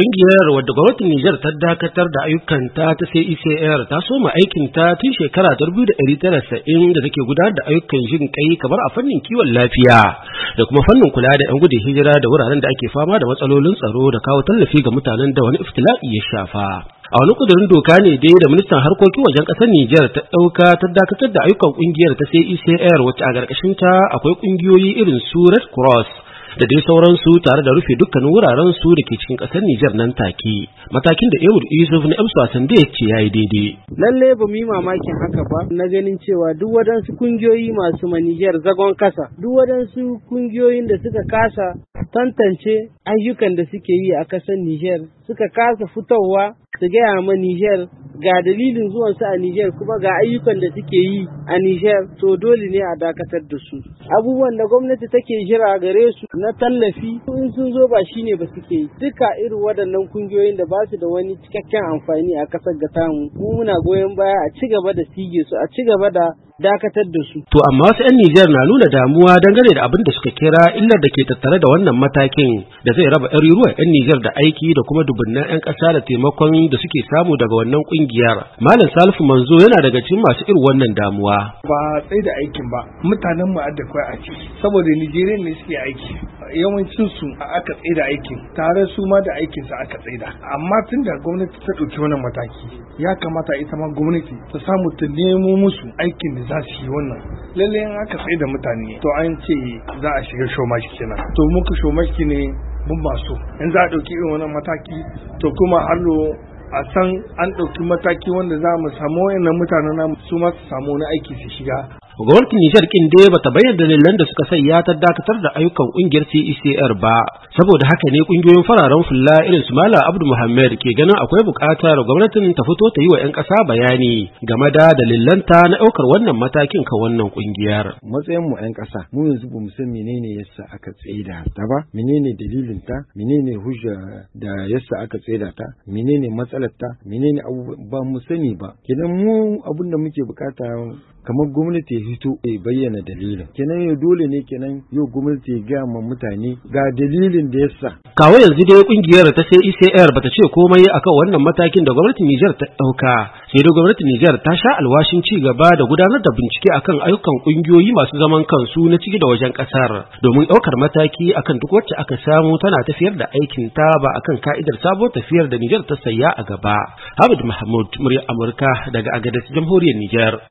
Ƙungiyar wadda gwamnatin Nijar ta dakatar da ayyukanta ta CICR ta soma aikinta tun shekara 1990 da take gudanar da ayyukan jin kai kamar a fannin kiwon lafiya da kuma fannin kula da 'yan gudun hijira da wuraren da ake fama da matsalolin tsaro da kawo tallafi ga mutanen da wani iftila'i ya shafa. A wani kudurin doka ne dai da ministan harkokin wajen ƙasar Nijar ta ɗauka ta dakatar da ayyukan ƙungiyar ta CICR wacce a ƙarƙashinta akwai ƙungiyoyi irin su Red Cross da dai sauransu tare da rufe dukkanin wuraren su da ke cikin ƙasar Nijar nan take. Matakin da Ehud Yusuf na Emsu Hassan da ya ce yayi daidai. Lalle ba mu yi mamakin haka ba na ganin cewa duk wadansu kungiyoyi masu ma Nijar zagon kasa, duk wadansu kungiyoyin da suka kasa tantance ayyukan da suke yi a ƙasar Nijar, suka kasa fitowa su gaya ma Nijar ga dalilin zuwan su a Nijar kuma ga ayyukan da suke yi a Nijar, to dole ne a dakatar da su. Abubuwan da gwamnati take jira gare su na tallafi in sun zo ba shine ba suke yi. Duka irin waɗannan kungiyoyin da ba su da wani cikakken amfani a ƙasar ga tamu, mu muna goyon baya a ci gaba da sige su, a ci gaba da dakatar da su. To amma wasu 'yan Nijar na nuna damuwa dangane da abin da suka kira illar da ke tattare da wannan matakin da zai raba ɗaruruwan 'yan Nijar da aiki da kuma dubunnan 'yan ƙasa da taimakon da suke samu daga wannan ƙungiyar. Malam Salifu Manzo yana daga cikin masu irin wannan damuwa. Ba tsaye da aikin ba, mutanen mu da kai a ciki saboda Nijeriya ne suke aiki. Yawancin su aka tsaye da aikin, tare su ma da aikin su aka tsaye da. Amma tun da gwamnati ta ɗauki wannan mataki, ya kamata ita ma gwamnati ta samu ta nemo musu aikin da za su yi wannan. Lalle in aka tsaye da mutane to an ce za a shiga shomaki kenan. To muka shomaki ne mun ba so. In za a ɗauki irin wannan mataki to kuma hallo a san an ɗauki mataki wanda za mu samu wayannan mutanen namu su ma su samu wani aiki su shiga. Gwamnatin Nijar kin dai bata bayyana dalilan da suka sanya ta dakatar da ayyukan kungiyar CICR ba, saboda haka ne kungiyoyin fararen fulla irin su Malam Abdu Muhammad ke ganin akwai buƙatar gwamnatin ta fito ta yi wa 'yan ƙasa bayani game da dalilanta na ɗaukar wannan matakin kan wannan kungiyar. Matsayin mu 'yan ƙasa mu yanzu bamu san menene yasa aka tsaida ta ba, menene dalilin ta, menene hujja da yasa aka tsaida ta, menene matsalar ta, menene ba mu sani ba. Kenan mu abin da muke bukata kamar gwamnati ya fito ya bayyana dalilin. Kenan yau dole ne kenan yau gwamnati ya gaya ma mutane ga dalilin da yasa. Kawo yanzu dai kungiyar ta CICR bata ce komai akan wannan matakin da gwamnatin Nijar ta dauka. Sai dai gwamnatin Nijar ta sha alwashin ci gaba da gudanar da bincike akan ayyukan kungiyoyi masu zaman kansu na ciki da wajen kasar domin daukar mataki akan duk wacce aka samu tana tafiyar da aikin ta ba akan ka'idar sabuwar tafiyar da Nijar ta saya a gaba. Hamid Mahmud, muryar Amurka daga Agadez, Jamhuriyar Nijar.